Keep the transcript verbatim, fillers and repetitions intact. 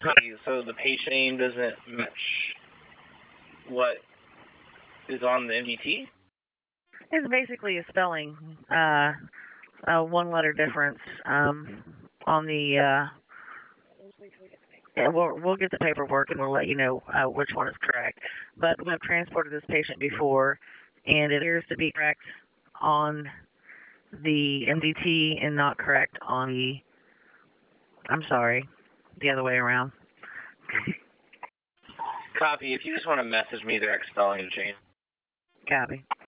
Okay, so the patient name doesn't match what is on the M D T? It's basically a spelling, uh, a one-letter difference um, on the. Uh, yeah, we'll we'll get the paperwork and we'll let you know uh, which one is correct. But we have transported this patient before, and it appears to be correct on the M D T and not correct on the. I'm sorry, the other way around. Copy. If you just want to message me their spelling change. Copy.